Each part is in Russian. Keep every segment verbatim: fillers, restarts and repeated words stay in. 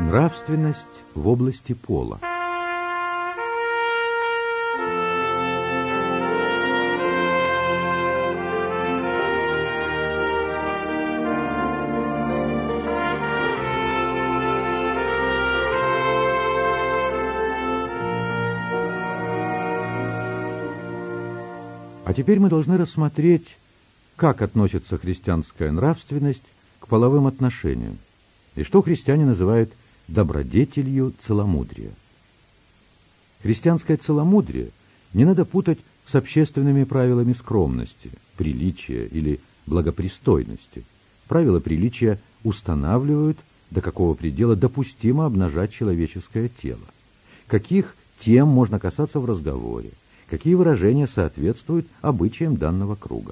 Нравственность в области пола. А теперь мы должны рассмотреть, как относится христианская нравственность к половым отношениям, и что христиане называют добродетелью целомудрия. Христианское целомудрие не надо путать с общественными правилами скромности, приличия или благопристойности. Правила приличия устанавливают, до какого предела допустимо обнажать человеческое тело, каких тем можно касаться в разговоре, какие выражения соответствуют обычаям данного круга.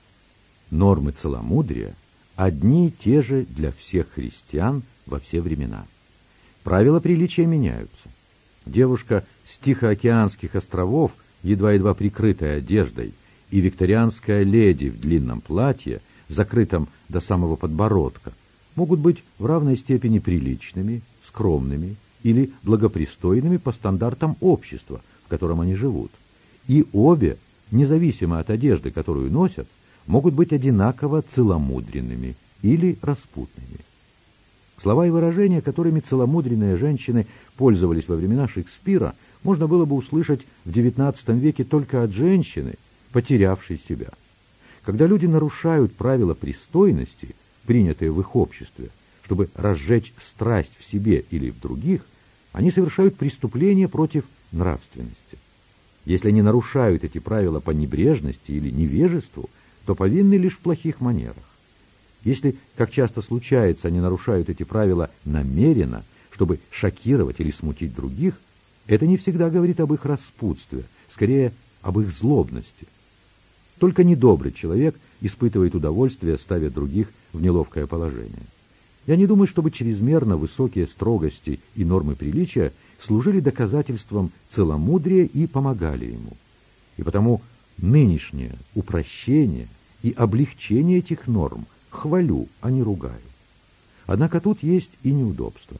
Нормы целомудрия одни и те же для всех христиан во все времена. Правила приличия меняются. Девушка с Тихоокеанских островов, едва-едва прикрытая одеждой, и викторианская леди в длинном платье, закрытом до самого подбородка, могут быть в равной степени приличными, скромными или благопристойными по стандартам общества, в котором они живут. И обе, независимо от одежды, которую носят, могут быть одинаково целомудренными или распутными. Слова и выражения, которыми целомудренные женщины пользовались во времена Шекспира, можно было бы услышать в девятнадцатом веке только от женщины, потерявшей себя. Когда люди нарушают правила пристойности, принятые в их обществе, чтобы разжечь страсть в себе или в других, они совершают преступление против нравственности. Если они нарушают эти правила по небрежности или невежеству, то повинны лишь в плохих манерах. Если, как часто случается, они нарушают эти правила намеренно, чтобы шокировать или смутить других, это не всегда говорит об их распутстве, скорее об их злобности. Только недобрый человек испытывает удовольствие, ставя других в неловкое положение. Я не думаю, чтобы чрезмерно высокие строгости и нормы приличия служили доказательством целомудрия и помогали ему. И потому нынешнее упрощение и облегчение этих норм хвалю, а не ругаю. Однако тут есть и неудобства.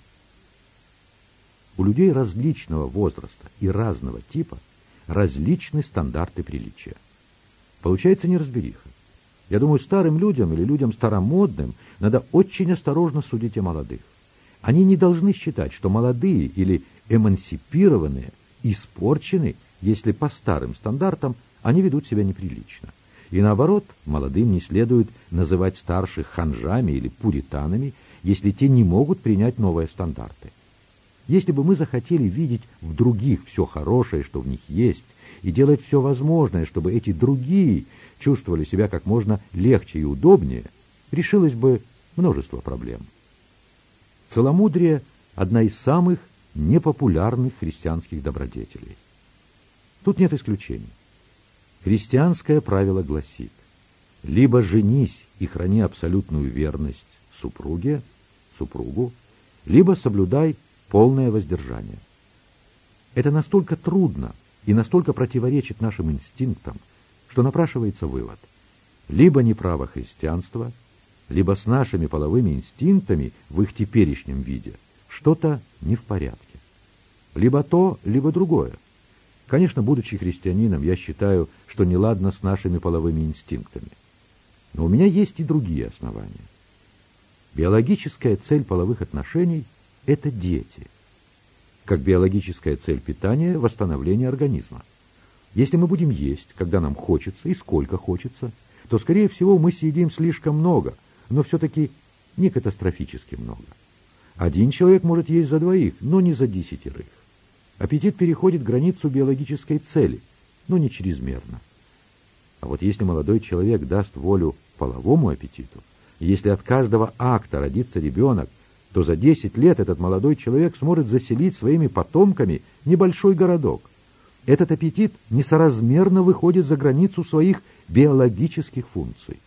У людей различного возраста и разного типа различны стандарты приличия. Получается неразбериха. Я думаю, старым людям или людям старомодным надо очень осторожно судить о молодых. Они не должны считать, что молодые или эмансипированные испорчены, если по старым стандартам они ведут себя неприлично. И наоборот, молодым не следует называть старших ханжами или пуританами, если те не могут принять новые стандарты. Если бы мы захотели видеть в других все хорошее, что в них есть, и делать все возможное, чтобы эти другие чувствовали себя как можно легче и удобнее, решилось бы множество проблем. Целомудрие – одна из самых непопулярных христианских добродетелей. Тут нет исключений. Христианское правило гласит: либо женись и храни абсолютную верность супруге, супругу, либо соблюдай полное воздержание. Это настолько трудно и настолько противоречит нашим инстинктам, что напрашивается вывод: либо неправо христианство, либо с нашими половыми инстинктами в их теперешнем виде что-то не в порядке. Либо то, либо другое. Конечно, будучи христианином, я считаю, что неладно с нашими половыми инстинктами. Но у меня есть и другие основания. Биологическая цель половых отношений – это дети. Как биологическая цель питания – восстановление организма. Если мы будем есть, когда нам хочется и сколько хочется, то, скорее всего, мы съедим слишком много, но все-таки не катастрофически много. Один человек может есть за двоих, но не за десятерых. Аппетит переходит границу биологической цели, но не чрезмерно. А вот если молодой человек даст волю половому аппетиту, и если от каждого акта родится ребенок, то за десять лет этот молодой человек сможет заселить своими потомками небольшой городок. Этот аппетит несоразмерно выходит за границу своих биологических функций.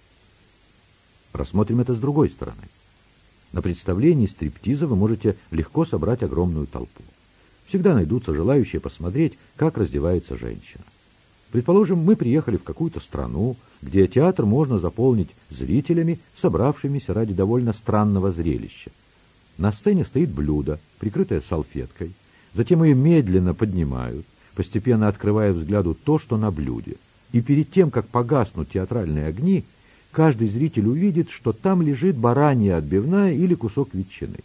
Рассмотрим это с другой стороны. На представлении стриптиза вы можете легко собрать огромную толпу. Всегда найдутся желающие посмотреть, как раздевается женщина. Предположим, мы приехали в какую-то страну, где театр можно заполнить зрителями, собравшимися ради довольно странного зрелища. На сцене стоит блюдо, прикрытое салфеткой. Затем ее медленно поднимают, постепенно открывая взгляду то, что на блюде. И перед тем, как погаснут театральные огни, каждый зритель увидит, что там лежит баранья отбивная или кусок ветчины.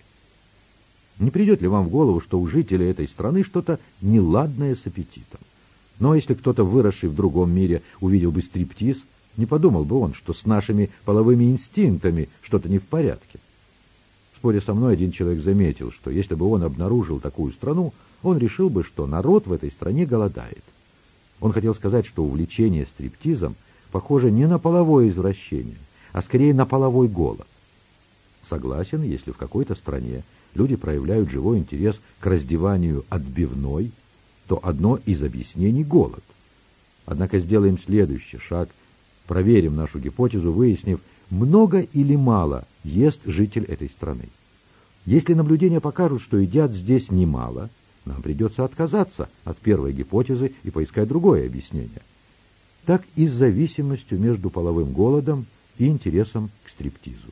Не придет ли вам в голову, что у жителей этой страны что-то неладное с аппетитом? Но если кто-то, выросший в другом мире, увидел бы стриптиз, не подумал бы он, что с нашими половыми инстинктами что-то не в порядке. В споре со мной один человек заметил, что если бы он обнаружил такую страну, он решил бы, что народ в этой стране голодает. Он хотел сказать, что увлечение стриптизом похоже не на половое извращение, а скорее на половой голод. Согласен, если в какой-то стране люди проявляют живой интерес к раздеванию отбивной, то одно из объяснений – голод. Однако сделаем следующий шаг, проверим нашу гипотезу, выяснив, много или мало ест житель этой страны. Если наблюдения покажут, что едят здесь немало, нам придется отказаться от первой гипотезы и поискать другое объяснение. Так и с зависимостью между половым голодом и интересом к стриптизу.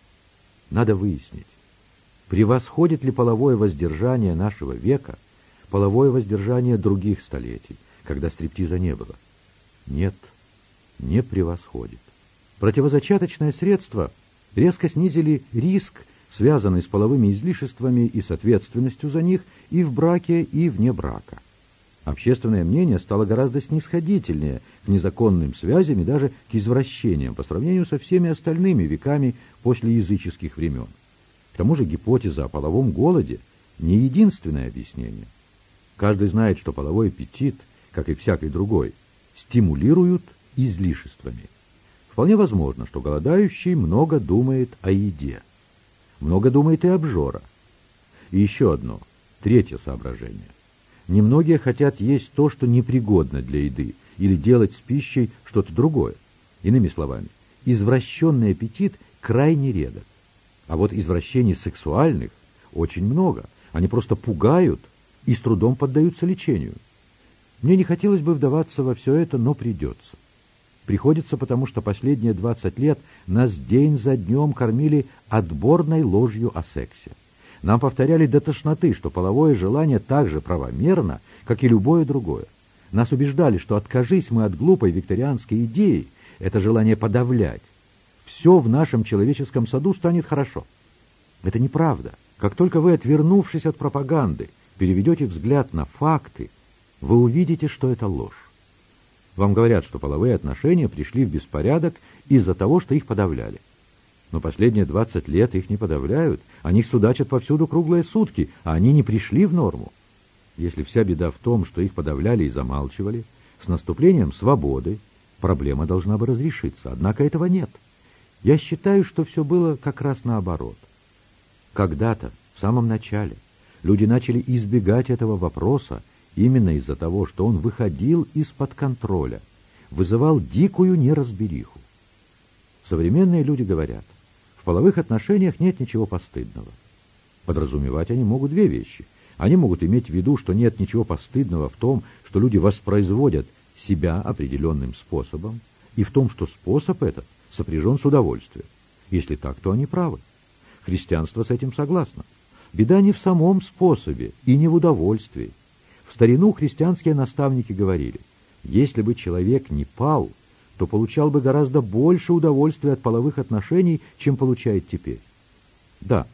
Надо выяснить, превосходит ли половое воздержание нашего века половое воздержание других столетий, когда стриптиза не было? Нет, не превосходит. Противозачаточные средства резко снизили риск, связанный с половыми излишествами и с ответственностью за них и в браке, и вне брака. Общественное мнение стало гораздо снисходительнее к незаконным связям и даже к извращениям по сравнению со всеми остальными веками после языческих времен. К тому же гипотеза о половом голоде не единственное объяснение. Каждый знает, что половой аппетит, как и всякий другой, стимулируют излишествами. Вполне возможно, что голодающий много думает о еде. Много думает и обжора. И еще одно, третье соображение. Немногие хотят есть то, что непригодно для еды, или делать с пищей что-то другое. Иными словами, извращенный аппетит крайне редок. А вот извращений сексуальных очень много. Они просто пугают и с трудом поддаются лечению. Мне не хотелось бы вдаваться во все это, но придется. Приходится, потому что последние двадцать лет нас день за днем кормили отборной ложью о сексе. Нам повторяли до тошноты, что половое желание так же правомерно, как и любое другое. Нас убеждали, что откажись мы от глупой викторианской идеи, это желание подавлять, все в нашем человеческом саду станет хорошо. Это неправда. Как только вы, отвернувшись от пропаганды, переведете взгляд на факты, вы увидите, что это ложь. Вам говорят, что половые отношения пришли в беспорядок из-за того, что их подавляли. Но последние двадцать лет их не подавляют, о них судачат повсюду круглые сутки, а они не пришли в норму. Если вся беда в том, что их подавляли и замалчивали, с наступлением свободы проблема должна бы разрешиться, однако этого нет. Я считаю, что все было как раз наоборот. Когда-то, в самом начале, люди начали избегать этого вопроса именно из-за того, что он выходил из-под контроля, вызывал дикую неразбериху. Современные люди говорят, в половых отношениях нет ничего постыдного. Подразумевать они могут две вещи. Они могут иметь в виду, что нет ничего постыдного в том, что люди воспроизводят себя определенным способом, и в том, что способ этот сопряжен с удовольствием. Если так, то они правы. Христианство с этим согласно. Беда не в самом способе и не в удовольствии. В старину христианские наставники говорили, если бы человек не пал, то получал бы гораздо больше удовольствия от половых отношений, чем получает теперь. Да,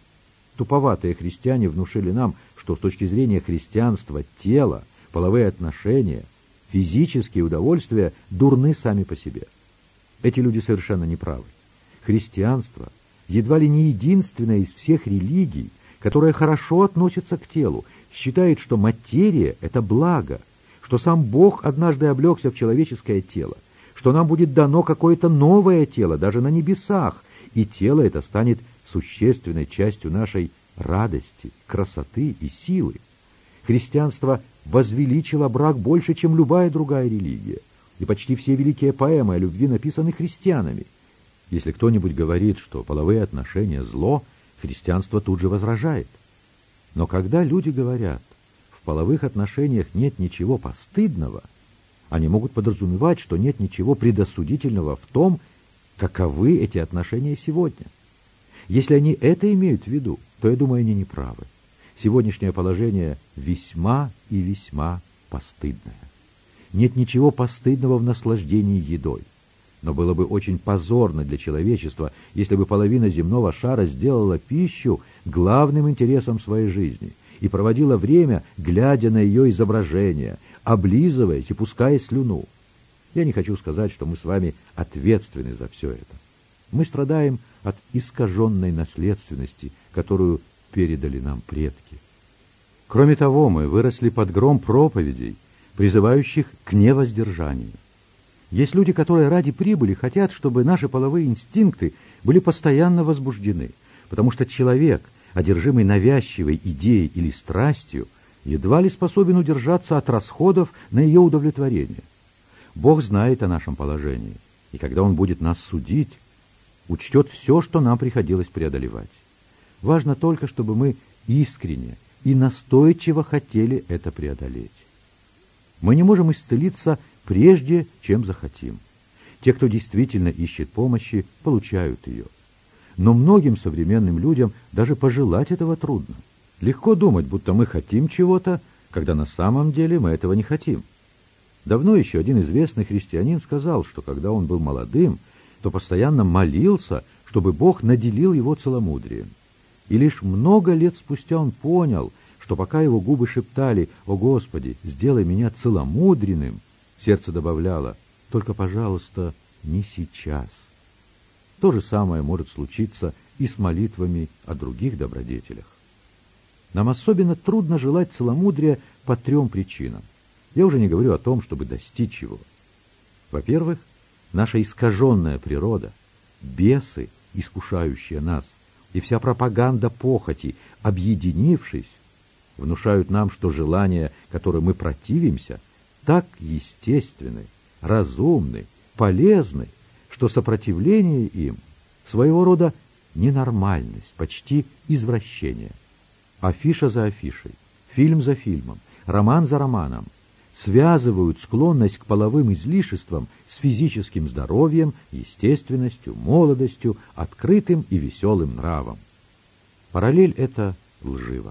туповатые христиане внушили нам, что с точки зрения христианства тело, половые отношения, физические удовольствия дурны сами по себе. Эти люди совершенно неправы. Христианство едва ли не единственное из всех религий, которое хорошо относится к телу, считает, что материя – это благо, что сам Бог однажды облегся в человеческое тело, что нам будет дано какое-то новое тело, даже на небесах, и тело это станет существенной частью нашей радости, красоты и силы. Христианство возвеличило брак больше, чем любая другая религия, и почти все великие поэмы о любви написаны христианами. Если кто-нибудь говорит, что половые отношения – зло, христианство тут же возражает. Но когда люди говорят, в половых отношениях нет ничего постыдного, они могут подразумевать, что нет ничего предосудительного в том, каковы эти отношения сегодня. Если они это имеют в виду, то, я думаю, они не правы. Сегодняшнее положение весьма и весьма постыдное. Нет ничего постыдного в наслаждении едой. Но было бы очень позорно для человечества, если бы половина земного шара сделала пищу главным интересом своей жизни и проводила время, глядя на ее изображение, облизываясь и пуская слюну. Я не хочу сказать, что мы с вами ответственны за все это. Мы страдаем от искаженной наследственности, которую передали нам предки. Кроме того, мы выросли под гром проповедей, призывающих к невоздержанию. Есть люди, которые ради прибыли хотят, чтобы наши половые инстинкты были постоянно возбуждены, потому что человек, одержимый навязчивой идеей или страстью, едва ли способен удержаться от расходов на ее удовлетворение. Бог знает о нашем положении, и когда Он будет нас судить, учтет все, что нам приходилось преодолевать. Важно только, чтобы мы искренне и настойчиво хотели это преодолеть. Мы не можем исцелиться прежде, чем захотим. Те, кто действительно ищет помощи, получают ее. Но многим современным людям даже пожелать этого трудно. Легко думать, будто мы хотим чего-то, когда на самом деле мы этого не хотим. Давно еще один известный христианин сказал, что когда он был молодым, то постоянно молился, чтобы Бог наделил его целомудрием. И лишь много лет спустя он понял, что пока его губы шептали «О Господи, сделай меня целомудренным», сердце добавляло «Только, пожалуйста, не сейчас». То же самое может случиться и с молитвами о других добродетелях. Нам особенно трудно желать целомудрия по трем причинам. Я уже не говорю о том, чтобы достичь его. Во-первых, наша искаженная природа, бесы, искушающие нас, и вся пропаганда похоти, объединившись, внушают нам, что желания, которым мы противимся, так естественны, разумны, полезны, что сопротивление им своего рода ненормальность, почти извращение. Афиша за афишей, фильм за фильмом, роман за романом связывают склонность к половым излишествам с физическим здоровьем, естественностью, молодостью, открытым и веселым нравом. Параллель эта лжива.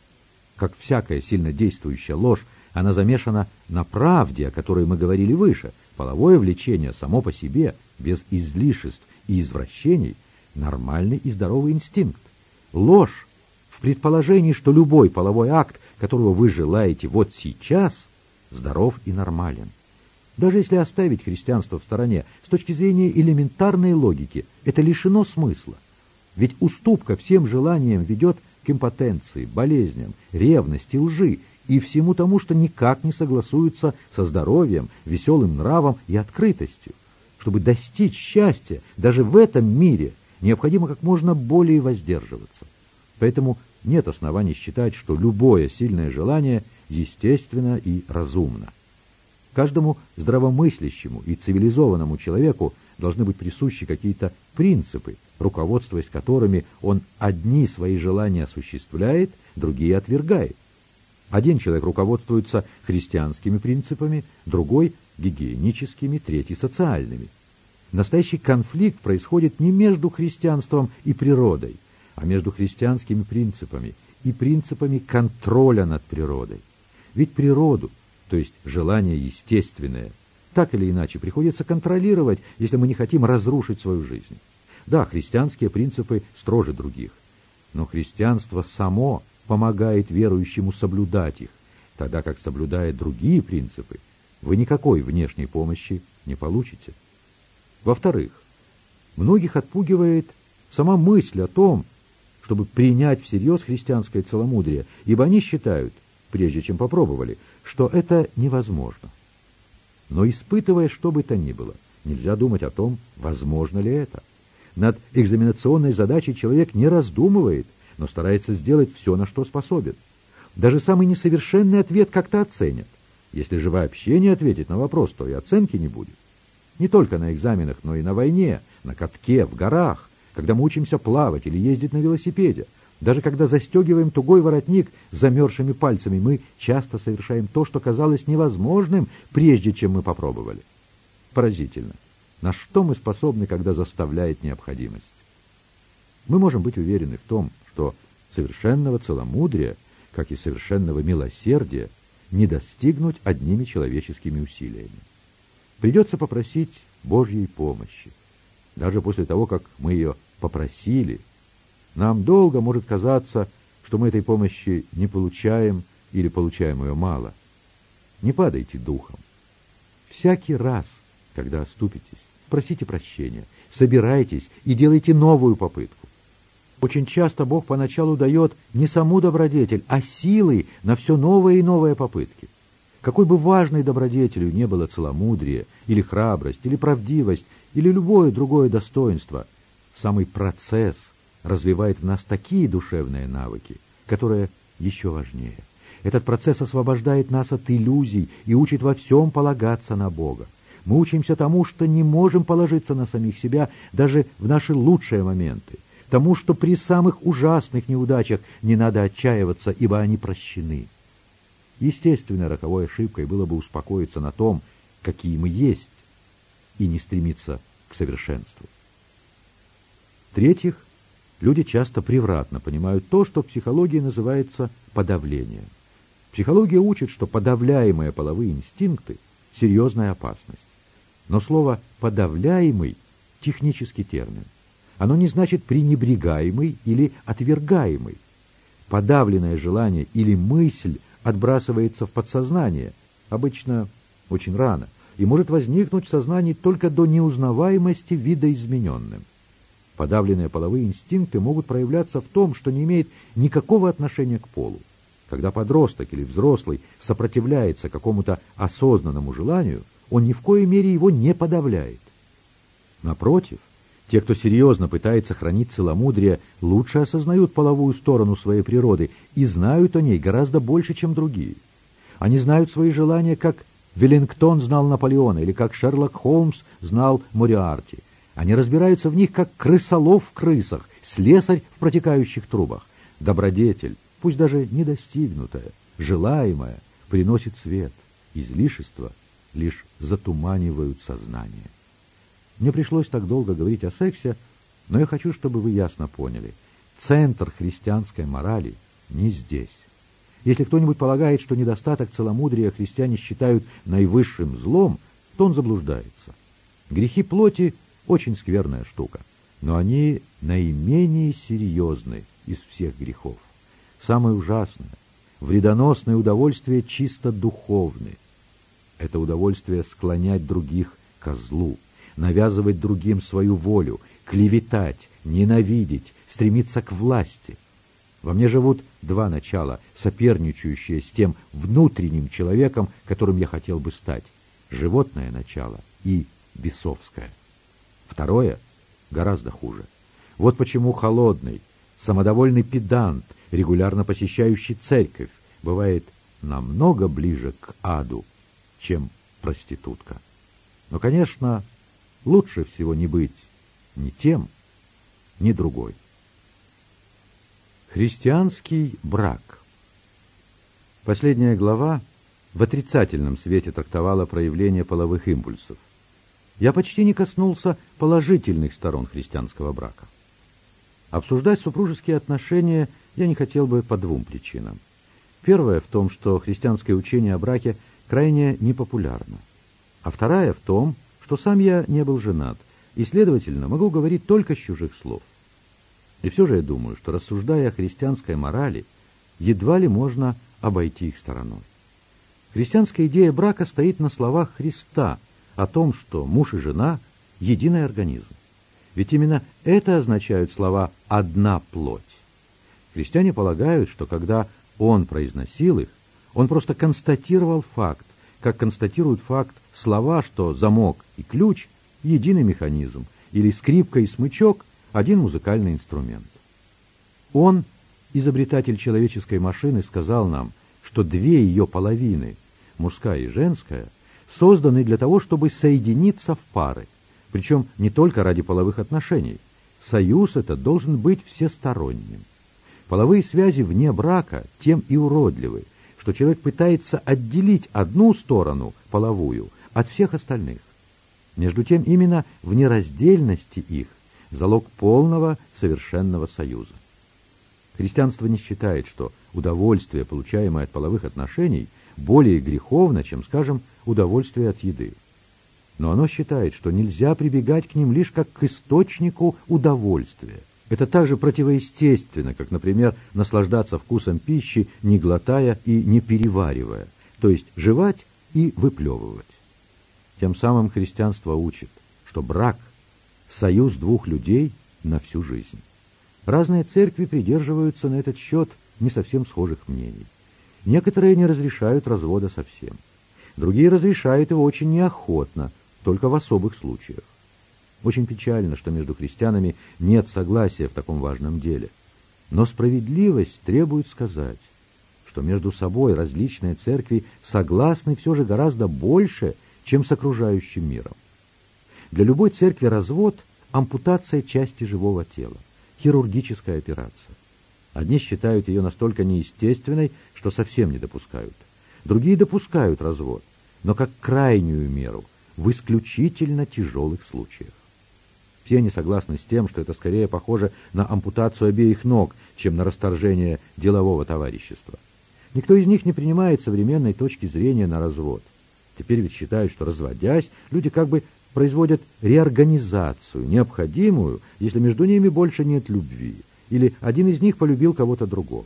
Как всякая сильно действующая ложь, она замешана на правде, о которой мы говорили выше. Половое влечение само по себе, без излишеств и извращений, нормальный и здоровый инстинкт. Ложь в предположении, что любой половой акт, которого вы желаете вот сейчас, здоров и нормален. Даже если оставить христианство в стороне, с точки зрения элементарной логики, это лишено смысла. Ведь уступка всем желаниям ведет к импотенции, болезням, ревности, лжи и всему тому, что никак не согласуется со здоровьем, веселым нравом и открытостью. Чтобы достичь счастья даже в этом мире, необходимо как можно более воздерживаться. Поэтому нет оснований считать, что любое сильное желание естественно и разумно. Каждому здравомыслящему и цивилизованному человеку должны быть присущи какие-то принципы, руководствуясь которыми он одни свои желания осуществляет, другие отвергает. Один человек руководствуется христианскими принципами, другой – гигиеническими, третий – социальными. Настоящий конфликт происходит не между христианством и природой, а между христианскими принципами и принципами контроля над природой. Ведь природу, то есть желание естественное, так или иначе приходится контролировать, если мы не хотим разрушить свою жизнь. Да, христианские принципы строже других, но христианство само помогает верующему соблюдать их, тогда как, соблюдая другие принципы, вы никакой внешней помощи не получите. Во-вторых, многих отпугивает сама мысль о том, чтобы принять всерьез христианское целомудрие, ибо они считают, прежде чем попробовали, что это невозможно. Но испытывая что бы то ни было, нельзя думать о том, возможно ли это. Над экзаменационной задачей человек не раздумывает, но старается сделать все, на что способен. Даже самый несовершенный ответ как-то оценят. Если же вообще не ответить на вопрос, то и оценки не будет. Не только на экзаменах, но и на войне, на катке, в горах, когда мы учимся плавать или ездить на велосипеде. Даже когда застегиваем тугой воротник с замерзшими пальцами, мы часто совершаем то, что казалось невозможным, прежде чем мы попробовали. Поразительно, на что мы способны, когда заставляет необходимость. Мы можем быть уверены в том, что Совершенного целомудрия, как и совершенного милосердия, не достигнуть одними человеческими усилиями. Придется попросить Божьей помощи. Даже после того, как мы ее попросили, нам долго может казаться, что мы этой помощи не получаем или получаем ее мало. Не падайте духом. Всякий раз, когда оступитесь, просите прощения, собирайтесь и делайте новую попытку. Очень часто Бог поначалу дает не саму добродетель, а силы на все новые и новые попытки. Какой бы важной добродетелью не было целомудрие, или храбрость, или правдивость, или любое другое достоинство, самый процесс развивает в нас такие душевные навыки, которые еще важнее. Этот процесс освобождает нас от иллюзий и учит во всем полагаться на Бога. Мы учимся тому, что не можем положиться на самих себя даже в наши лучшие моменты, тому, что при самых ужасных неудачах не надо отчаиваться, ибо они прощены. Естественной роковой ошибкой было бы успокоиться на том, какие мы есть, и не стремиться к совершенству. В-третьих, люди часто превратно понимают то, что в психологии называется подавлением. Психология учит, что подавляемые половые инстинкты – серьезная опасность. Но слово «подавляемый» – технический термин. Оно не значит «пренебрегаемый» или «отвергаемый». Подавленное желание или мысль отбрасывается в подсознание, обычно очень рано, и может возникнуть в сознании только до неузнаваемости видоизмененным. Подавленные половые инстинкты могут проявляться в том, что не имеет никакого отношения к полу. Когда подросток или взрослый сопротивляется какому-то осознанному желанию, он ни в коей мере его не подавляет. Напротив, те, кто серьезно пытается хранить целомудрие, лучше осознают половую сторону своей природы и знают о ней гораздо больше, чем другие. Они знают свои желания, как Веллингтон знал Наполеона или как Шерлок Холмс знал Мориарти. Они разбираются в них, как крысолов в крысах, слесарь в протекающих трубах. Добродетель, пусть даже недостигнутая, желаемая, приносит свет. Излишества лишь затуманивают сознание. Мне пришлось так долго говорить о сексе, но я хочу, чтобы вы ясно поняли. Центр христианской морали не здесь. Если кто-нибудь полагает, что недостаток целомудрия христиане считают наивысшим злом, то он заблуждается. Грехи плоти – очень скверная штука, но они наименее серьезны из всех грехов. Самое ужасное – вредоносное удовольствие чисто духовны. Это удовольствие склонять других ко злу, навязывать другим свою волю, клеветать, ненавидеть, стремиться к власти. Во мне живут два начала, соперничающие с тем внутренним человеком, которым я хотел бы стать. Животное начало и бесовское. Второе гораздо хуже. Вот почему холодный, самодовольный педант, регулярно посещающий церковь, бывает намного ближе к аду, чем проститутка. Но, конечно, лучше всего не быть ни тем, ни другой. Христианский брак. Последняя глава в отрицательном свете трактовала проявление половых импульсов. Я почти не коснулся положительных сторон христианского брака. Обсуждать супружеские отношения я не хотел бы по двум причинам. Первая в том, что христианское учение о браке крайне непопулярно. А вторая в том, что сам я не был женат, и, следовательно, могу говорить только с чужих слов. И все же я думаю, что, рассуждая о христианской морали, едва ли можно обойти их стороной. Христианская идея брака стоит на словах Христа о том, что муж и жена – единый организм. Ведь именно это означают слова «одна плоть». Христиане полагают, что когда Он произносил их, Он просто констатировал факт, как констатируют факт слова, что замок и ключ – единый механизм, или скрипка и смычок – один музыкальный инструмент. Он, изобретатель человеческой машины, сказал нам, что две ее половины, мужская и женская, созданы для того, чтобы соединиться в пары, причем не только ради половых отношений. Союз этот должен быть всесторонним. Половые связи вне брака тем и уродливы, что человек пытается отделить одну сторону, половую, от всех остальных. Между тем, именно в нераздельности их залог полного совершенного союза. Христианство не считает, что удовольствие, получаемое от половых отношений, более греховно, чем, скажем, удовольствие от еды. Но оно считает, что нельзя прибегать к ним лишь как к источнику удовольствия. Это так же противоестественно, как, например, наслаждаться вкусом пищи, не глотая и не переваривая, то есть жевать и выплевывать. Тем самым христианство учит, что брак – союз двух людей на всю жизнь. Разные церкви придерживаются на этот счет не совсем схожих мнений. Некоторые не разрешают развода совсем. Другие разрешают его очень неохотно, только в особых случаях. Очень печально, что между христианами нет согласия в таком важном деле. Но справедливость требует сказать, что между собой различные церкви согласны все же гораздо больше, чем с окружающим миром. Для любой церкви развод – ампутация части живого тела, хирургическая операция. Одни считают ее настолько неестественной, что совсем не допускают. Другие допускают развод, но как крайнюю меру, в исключительно тяжелых случаях. Все они согласны с тем, что это скорее похоже на ампутацию обеих ног, чем на расторжение делового товарищества. Никто из них не принимает современной точки зрения на развод. Теперь ведь считают, что, разводясь, люди как бы производят реорганизацию, необходимую, если между ними больше нет любви, или один из них полюбил кого-то другого.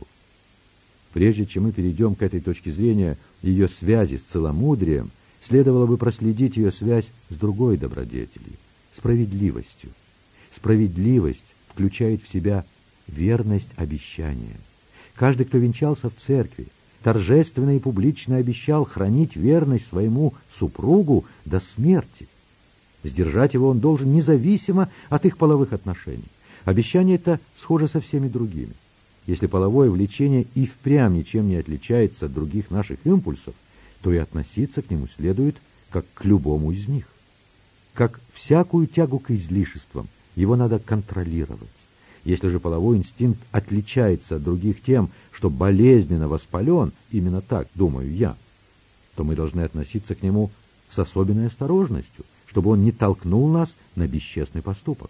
Прежде чем мы перейдем к этой точке зрения ее связи с целомудрием, следовало бы проследить ее связь с другой добродетелью – справедливостью. Справедливость включает в себя верность обещания. Каждый, кто венчался в церкви, торжественно и публично обещал хранить верность своему супругу до смерти. Сдержать его он должен независимо от их половых отношений. Обещание это схоже со всеми другими. Если половое влечение и впрямь ничем не отличается от других наших импульсов, то и относиться к нему следует как к любому из них. Как всякую тягу к излишествам, его надо контролировать. Если же половой инстинкт отличается от других тем, что болезненно воспален, именно так, думаю я, то мы должны относиться к нему с особенной осторожностью, чтобы он не толкнул нас на бесчестный поступок.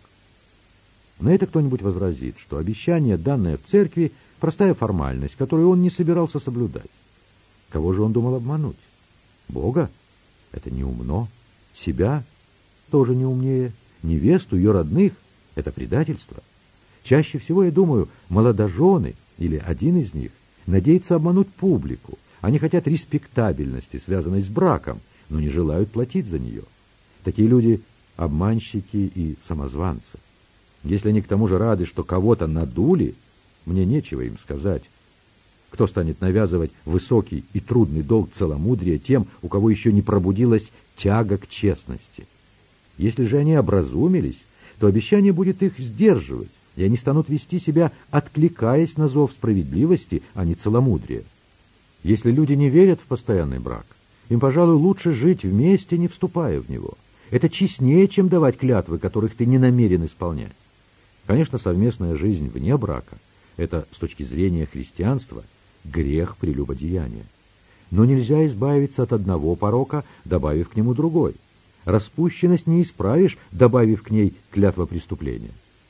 На это кто-нибудь возразит, что обещание, данное в церкви, простая формальность, которую он не собирался соблюдать. Кого же он думал обмануть? Бога? Это неумно. Себя? Тоже не умнее. Невесту, ее родных? Это предательство. Чаще всего, я думаю, молодожены, или один из них, надеется обмануть публику. Они хотят респектабельности, связанной с браком, но не желают платить за нее. Такие люди – обманщики и самозванцы. Если они к тому же рады, что кого-то надули, мне нечего им сказать. Кто станет навязывать высокий и трудный долг целомудрия тем, у кого еще не пробудилась тяга к честности? Если же они образумились, то обещание будет их сдерживать, и они станут вести себя, откликаясь на зов справедливости, а не целомудрия. Если люди не верят в постоянный брак, им, пожалуй, лучше жить вместе, не вступая в него. Это честнее, чем давать клятвы, которых ты не намерен исполнять. Конечно, совместная жизнь вне брака – это, с точки зрения христианства, грех прелюбодеяния. Но нельзя избавиться от одного порока, добавив к нему другой. Распущенность не исправишь, добавив к ней клятвопреступления.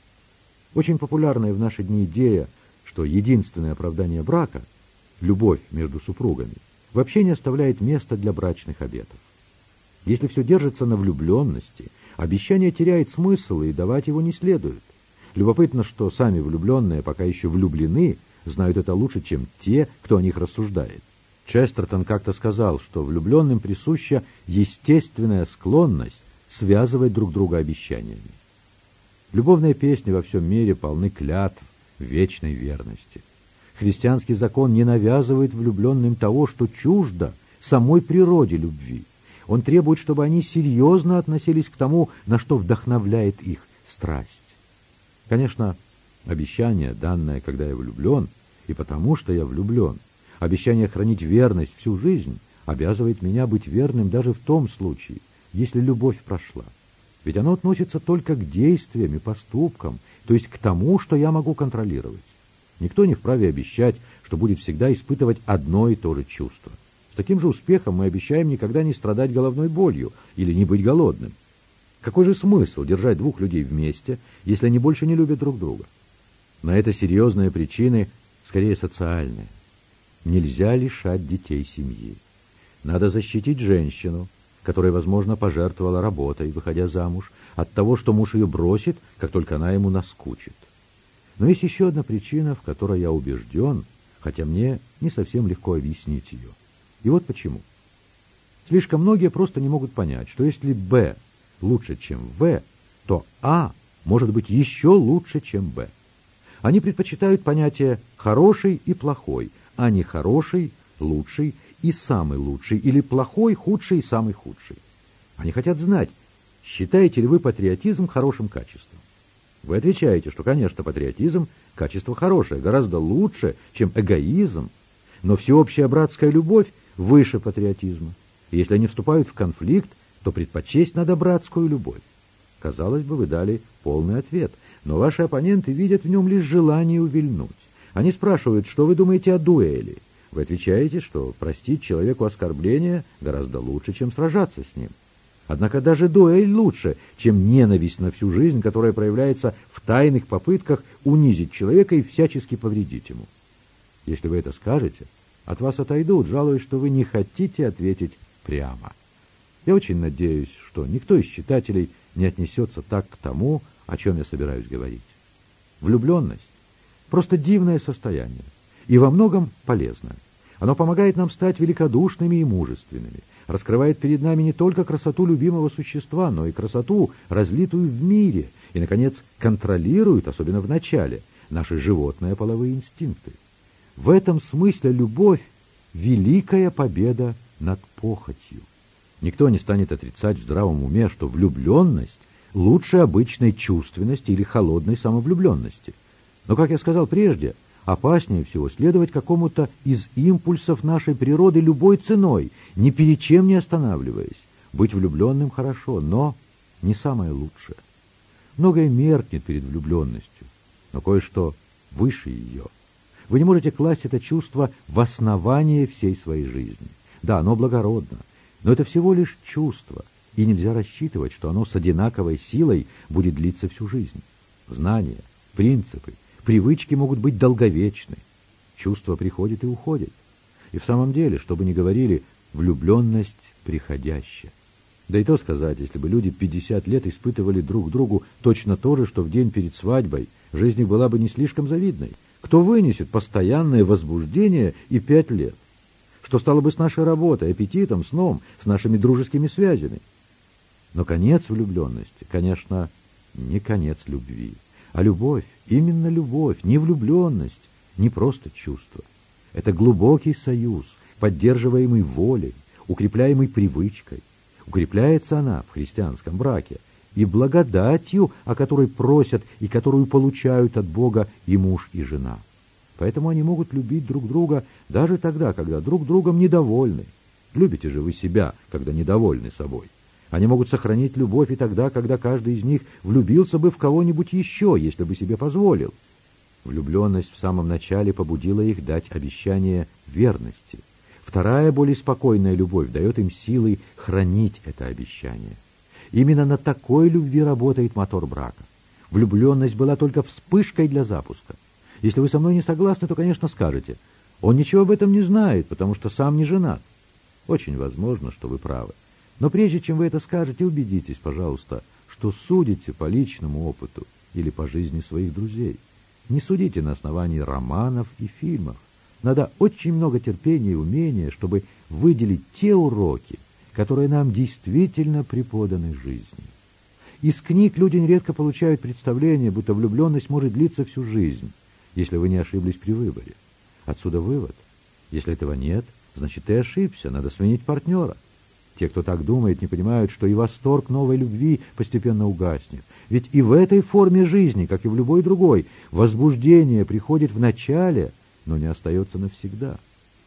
Очень популярная в наши дни идея, что единственное оправдание брака – любовь между супругами – вообще не оставляет места для брачных обетов. Если все держится на влюбленности, обещание теряет смысл, и давать его не следует. Любопытно, что сами влюбленные, пока еще влюблены, знают это лучше, чем те, кто о них рассуждает. Честертон как-то сказал, что влюбленным присуща естественная склонность связывать друг друга обещаниями. Любовные песни во всем мире полны клятв вечной верности. Христианский закон не навязывает влюбленным того, что чуждо самой природе любви. Он требует, чтобы они серьезно относились к тому, на что вдохновляет их страсть. Конечно, обещание, данное, когда я влюблен, и потому что я влюблен, обещание хранить верность всю жизнь обязывает меня быть верным даже в том случае, если любовь прошла. Ведь оно относится только к действиям и поступкам, то есть к тому, что я могу контролировать. Никто не вправе обещать, что будет всегда испытывать одно и то же чувство. С таким же успехом мы обещаем никогда не страдать головной болью или не быть голодным. Какой же смысл держать двух людей вместе, если они больше не любят друг друга? На это серьезные причины скорее социальное. Нельзя лишать детей семьи. Надо защитить женщину, которая, возможно, пожертвовала работой, выходя замуж, от того, что муж ее бросит, как только она ему наскучит. Но есть еще одна причина, в которой я убежден, хотя мне не совсем легко объяснить ее. И вот почему. Слишком многие просто не могут понять, что если Б лучше, чем В, то А может быть еще лучше, чем Б. Они предпочитают понятия «хороший» и «плохой», а не «хороший», «лучший» и «самый лучший» или «плохой», «худший» и «самый худший». Они хотят знать, считаете ли вы патриотизм хорошим качеством. Вы отвечаете, что, конечно, патриотизм – качество хорошее, гораздо лучше, чем эгоизм, но всеобщая братская любовь выше патриотизма. И если они вступают в конфликт, то предпочесть надо братскую любовь. Казалось бы, вы дали полный ответ, но ваши оппоненты видят в нем лишь желание увильнуть. Они спрашивают, что вы думаете о дуэли. Вы отвечаете, что простить человеку оскорбление гораздо лучше, чем сражаться с ним. Однако даже дуэль лучше, чем ненависть на всю жизнь, которая проявляется в тайных попытках унизить человека и всячески повредить ему. Если вы это скажете, от вас отойдут, жалуясь, что вы не хотите ответить прямо. Я очень надеюсь, что никто из читателей не отнесется так к тому, о чем я собираюсь говорить. Влюбленность – просто дивное состояние, и во многом полезное. Оно помогает нам стать великодушными и мужественными, раскрывает перед нами не только красоту любимого существа, но и красоту, разлитую в мире, и, наконец, контролирует, особенно в начале, наши животные половые инстинкты. В этом смысле любовь – великая победа над похотью. Никто не станет отрицать в здравом уме, что влюбленность лучше обычной чувственности или холодной самовлюбленности. Но, как я сказал прежде, опаснее всего следовать какому-то из импульсов нашей природы любой ценой, ни перед чем не останавливаясь. Быть влюбленным хорошо, но не самое лучшее. Многое меркнет перед влюбленностью, но кое-что выше ее. Вы не можете класть это чувство в основание всей своей жизни. Да, оно благородно, но это всего лишь чувство, и нельзя рассчитывать, что оно с одинаковой силой будет длиться всю жизнь. Знания, принципы, привычки могут быть долговечны. Чувства приходят и уходят. И в самом деле, что бы ни говорили, влюбленность приходящая. Да и то сказать, если бы люди пятьдесят лет испытывали друг другу точно то же, что в день перед свадьбой, жизнь их была бы не слишком завидной. Кто вынесет постоянное возбуждение и пять лет? Что стало бы с нашей работой, аппетитом, сном, с нашими дружескими связями? Но конец влюбленности, конечно, не конец любви, а любовь, именно любовь, не влюбленность, не просто чувство. Это глубокий союз, поддерживаемый волей, укрепляемый привычкой. Укрепляется она в христианском браке и благодатью, о которой просят и которую получают от Бога и муж, и жена. Поэтому они могут любить друг друга даже тогда, когда друг другом недовольны. Любите же вы себя, когда недовольны собой. Они могут сохранить любовь и тогда, когда каждый из них влюбился бы в кого-нибудь еще, если бы себе позволил. Влюбленность в самом начале побудила их дать обещание верности. Вторая, более спокойная любовь дает им силы хранить это обещание. Именно на такой любви работает мотор брака. Влюбленность была только вспышкой для запуска. Если вы со мной не согласны, то, конечно, скажете: он ничего об этом не знает, потому что сам не женат. Очень возможно, что вы правы. Но прежде чем вы это скажете, убедитесь, пожалуйста, что судите по личному опыту или по жизни своих друзей. Не судите на основании романов и фильмов. Надо очень много терпения и умения, чтобы выделить те уроки, которые нам действительно преподаны жизнью. Из книг люди нередко получают представление, будто влюбленность может длиться всю жизнь, если вы не ошиблись при выборе. Отсюда вывод: если этого нет, значит, ты ошибся, надо сменить партнера. Те, кто так думает, не понимают, что и восторг новой любви постепенно угаснет. Ведь и в этой форме жизни, как и в любой другой, возбуждение приходит в начале, но не остается навсегда.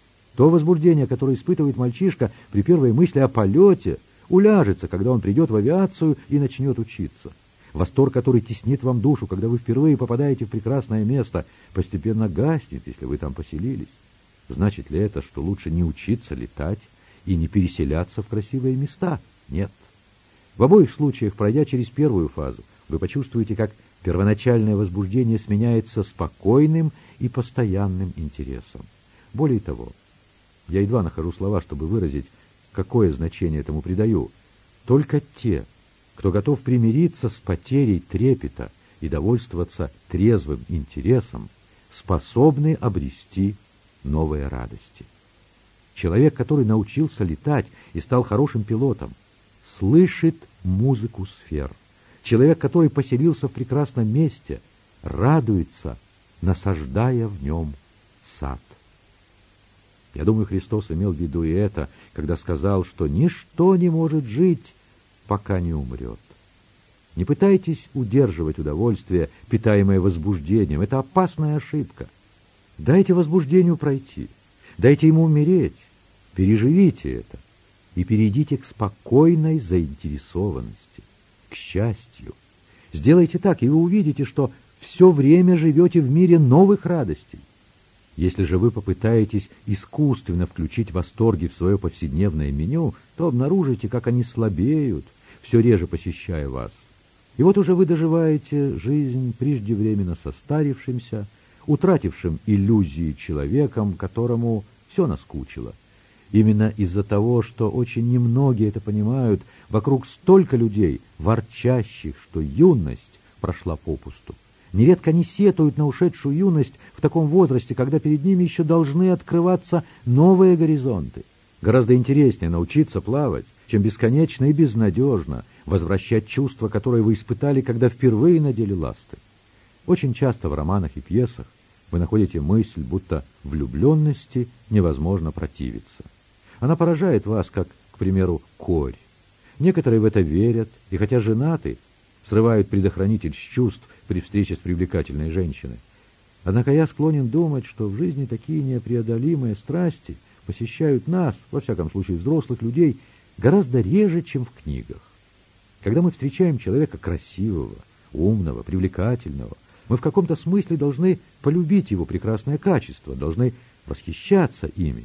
То возбуждение, которое испытывает мальчишка при первой мысли о полете, уляжется, когда он придет в авиацию и начнет учиться. Восторг, который теснит вам душу, когда вы впервые попадаете в прекрасное место, постепенно гаснет, если вы там поселились. Значит ли это, что лучше не учиться летать и не переселяться в красивые места? Нет. В обоих случаях, пройдя через первую фазу, вы почувствуете, как Первоначальное возбуждение сменяется спокойным и постоянным интересом. Более того, я едва нахожу слова, чтобы выразить, какое значение этому придаю. Только те, кто готов примириться с потерей трепета и довольствоваться трезвым интересом, способны обрести новые радости. Человек, который научился летать и стал хорошим пилотом, слышит музыку сфер. Человек, который поселился в прекрасном месте, радуется, насаждая в нем сад. Я думаю, Христос имел в виду и это, когда сказал, что ничто не может жить, пока не умрет. Не пытайтесь удерживать удовольствие, питаемое возбуждением. Это опасная ошибка. Дайте возбуждению пройти, дайте ему умереть, переживите это и перейдите к спокойной заинтересованности, к счастью. Сделайте так, и вы увидите, что все время живете в мире новых радостей. Если же вы попытаетесь искусственно включить восторги в свое повседневное меню, то обнаружите, как они слабеют, все реже посещая вас. И вот уже вы доживаете жизнь преждевременно состарившимся, утратившим иллюзии человеком, которому все наскучило. Именно из-за того, что очень немногие это понимают, вокруг столько людей, ворчащих, что юность прошла попусту. Нередко они сетуют на ушедшую юность в таком возрасте, когда перед ними еще должны открываться новые горизонты. Гораздо интереснее научиться плавать, чем бесконечно и безнадежно возвращать чувства, которые вы испытали, когда впервые надели ласты. Очень часто в романах и пьесах вы находите мысль, будто влюбленности невозможно противиться. Она поражает вас, как, к примеру, корь. Некоторые в это верят, и хотя женаты, срывают предохранитель с чувств при встрече с привлекательной женщиной. Однако я склонен думать, что в жизни такие непреодолимые страсти посещают нас, во всяком случае взрослых людей, гораздо реже, чем в книгах. Когда мы встречаем человека красивого, умного, привлекательного, мы в каком-то смысле должны полюбить его прекрасное качество, должны восхищаться ими.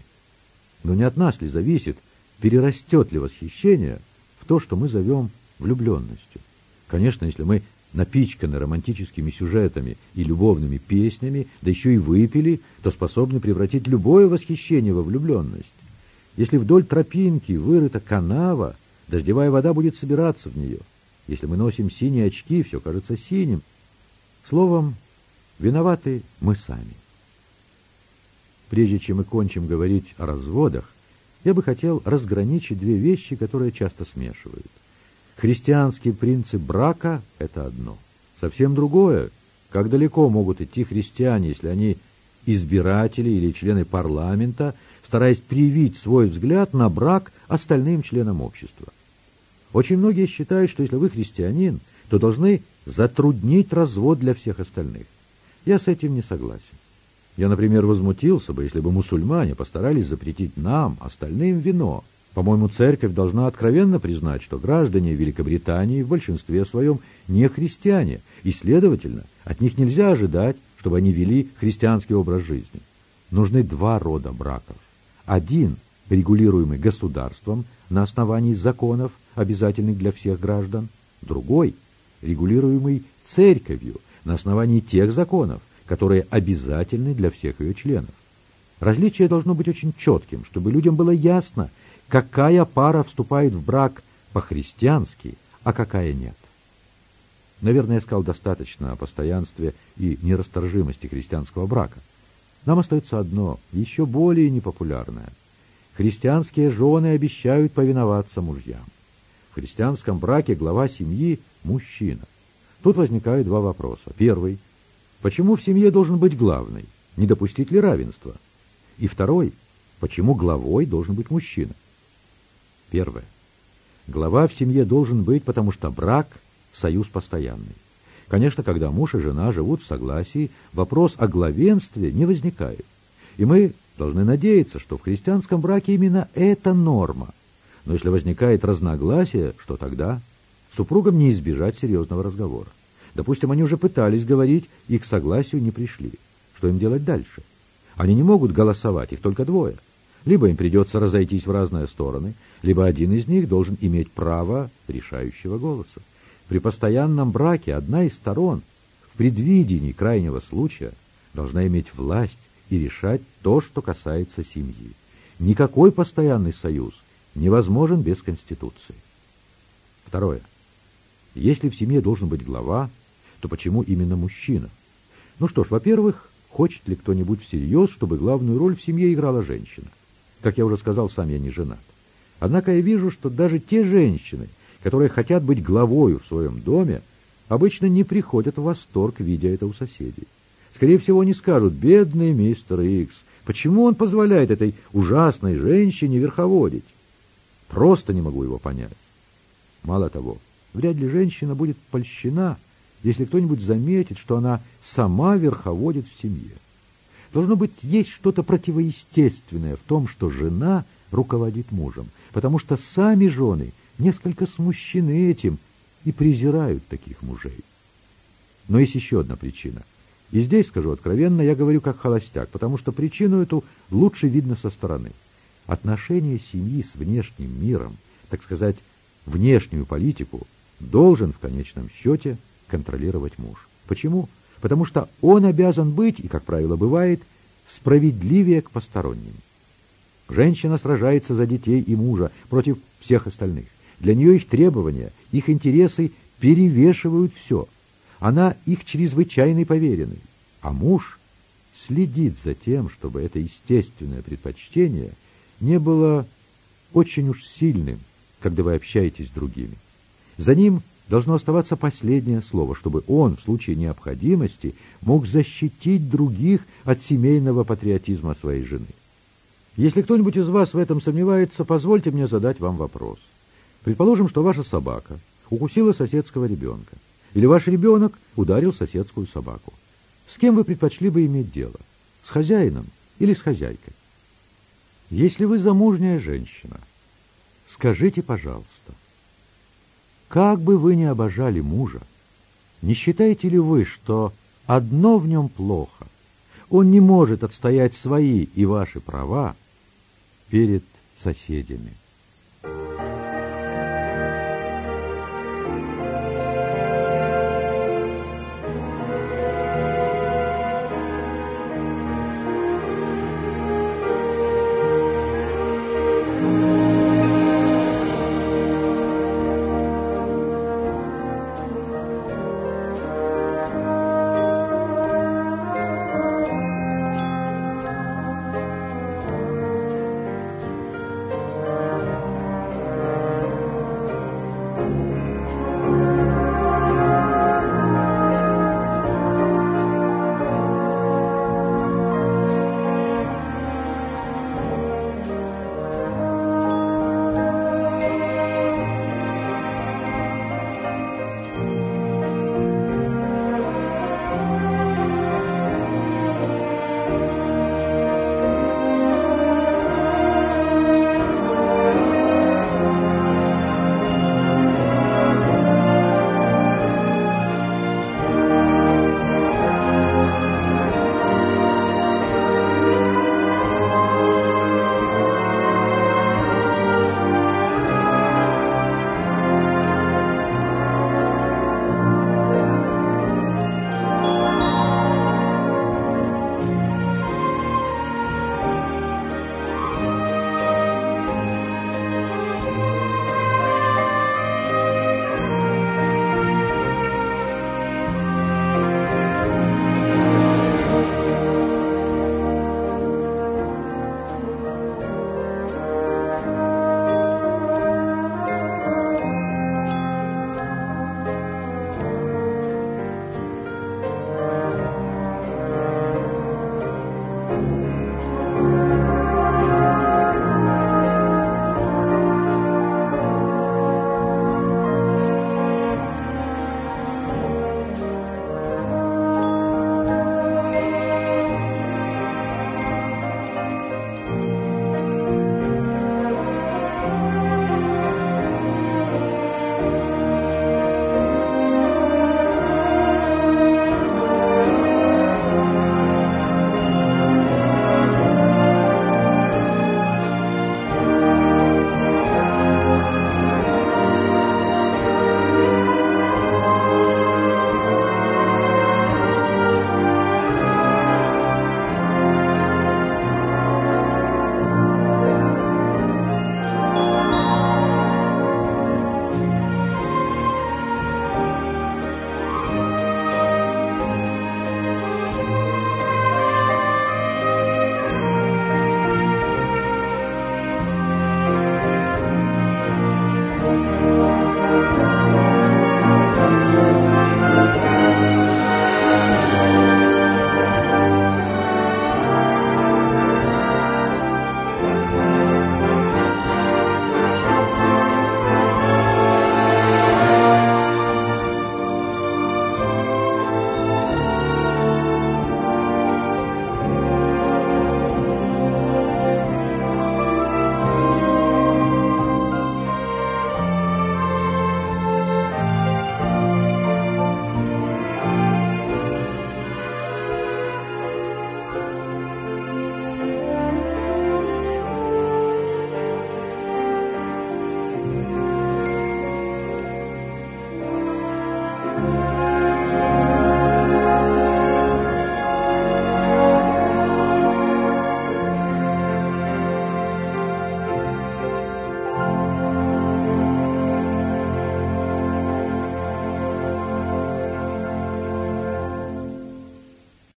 Но не от нас ли зависит, перерастет ли восхищение в то, что мы зовем влюбленностью. Конечно, если мы напичканы романтическими сюжетами и любовными песнями, да еще и выпили, то способны превратить любое восхищение во влюбленность. Если вдоль тропинки вырыта канава, дождевая вода будет собираться в нее. Если мы носим синие очки, все кажется синим. Словом, виноваты мы сами. Прежде чем мы кончим говорить о разводах, я бы хотел разграничить две вещи, которые часто смешивают. Христианский принцип брака – это одно. Совсем другое, как далеко могут идти христиане, если они избиратели или члены парламента, стараясь привить свой взгляд на брак остальным членам общества. Очень многие считают, что если вы христианин, то должны затруднить развод для всех остальных. Я с этим не согласен. Я, например, возмутился бы, если бы мусульмане постарались запретить нам, остальным, вино. По-моему, церковь должна откровенно признать, что граждане Великобритании в большинстве своем не христиане, и, следовательно, от них нельзя ожидать, чтобы они вели христианский образ жизни. Нужны два рода браков. Один, регулируемый государством на основании законов, обязательных для всех граждан. Другой, регулируемый церковью на основании тех законов, которые обязательны для всех ее членов. Различие должно быть очень четким, чтобы людям было ясно, какая пара вступает в брак по-христиански, а какая нет. Наверное, я сказал достаточно о постоянстве и нерасторжимости христианского брака. Нам остается одно, еще более непопулярное. Христианские жены обещают повиноваться мужьям. В христианском браке глава семьи – мужчина. Тут возникают два вопроса. Первый – почему в семье должен быть главный? Не допустить ли равенства? И второй – почему главой должен быть мужчина? Первое. Глава в семье должен быть, потому что брак – союз постоянный. Конечно, когда муж и жена живут в согласии, вопрос о главенстве не возникает. И мы должны надеяться, что в христианском браке именно это норма. Но если возникает разногласие, что тогда? Супругам не избежать серьезного разговора. Допустим, они уже пытались говорить и к согласию не пришли. Что им делать дальше? Они не могут голосовать, их только двое. Либо им придется разойтись в разные стороны, либо один из них должен иметь право решающего голоса. При постоянном браке одна из сторон в предвидении крайнего случая должна иметь власть и решать то, что касается семьи. Никакой постоянный союз невозможен без Конституции. Второе. Если в семье должен быть глава, то почему именно мужчина? Ну что ж, во-первых, хочет ли кто-нибудь всерьез, чтобы главную роль в семье играла женщина? Как я уже сказал, сам я не женат. Однако я вижу, что даже те женщины, которые хотят быть главою в своем доме, обычно не приходят в восторг, видя это у соседей. Скорее всего, они скажут: «Бедный мистер Икс, почему он позволяет этой ужасной женщине верховодить?» Просто не могу его понять. Мало того, вряд ли женщина будет польщена, если кто-нибудь заметит, что она сама верховодит в семье. Должно быть, есть что-то противоестественное в том, что жена руководит мужем, потому что сами жены несколько смущены этим и презирают таких мужей. Но есть еще одна причина. И здесь, скажу откровенно, я говорю как холостяк, потому что причину эту лучше видно со стороны. Отношения семьи с внешним миром, так сказать, внешнюю политику, должен в конечном счете контролировать муж. Почему? Потому что он обязан быть, и, как правило, бывает, справедливее к посторонним. Женщина сражается за детей и мужа против всех остальных. Для нее их требования, их интересы перевешивают все. Она их чрезвычайный поверенный. А муж следит за тем, чтобы это естественное предпочтение не было очень уж сильным, когда вы общаетесь с другими. За ним должно оставаться последнее слово, чтобы он в случае необходимости мог защитить других от семейного патриотизма своей жены. Если кто-нибудь из вас в этом сомневается, позвольте мне задать вам вопрос. Предположим, что ваша собака укусила соседского ребенка, или ваш ребенок ударил соседскую собаку. С кем вы предпочли бы иметь дело? С хозяином или с хозяйкой? Если вы замужняя женщина, скажите, пожалуйста, как бы вы ни обожали мужа, не считаете ли вы, что одно в нем плохо? Он не может отстоять свои и ваши права перед соседями.